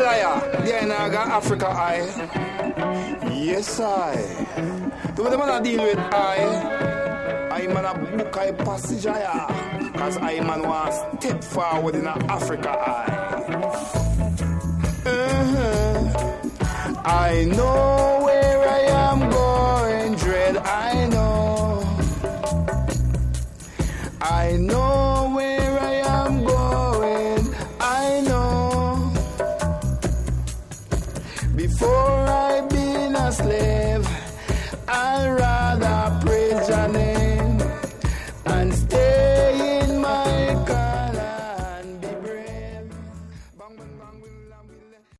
liar. The I got Africa I. Yes I. The way the man I deal with I man a book I passage I. Cause I man want step forward in Africa I know where I am going, dread, I know where I am going, I know. Before I been a slave